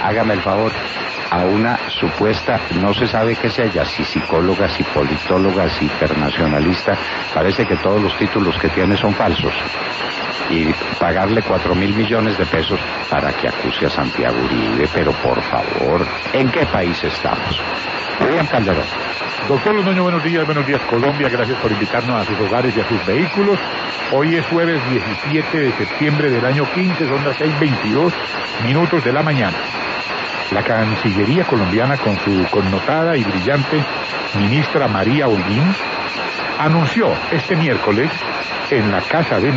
hágame el favor, a una supuesta, no se sabe qué sea ella, si psicóloga, si politóloga, si internacionalista, parece que todos los títulos que tiene son falsos. Y pagarle 4.000 millones de pesos para que acuse a Santiago Uribe, pero por favor, ¿en qué país estamos? William Calderón. Doctor Londoño, buenos días Colombia, gracias por invitarnos a sus hogares y a sus vehículos. Hoy es jueves 17 de septiembre del año 15, son las 6:22 de la mañana. La Cancillería colombiana, con su connotada y brillante ministra María Holguín, anunció este miércoles en la Casa de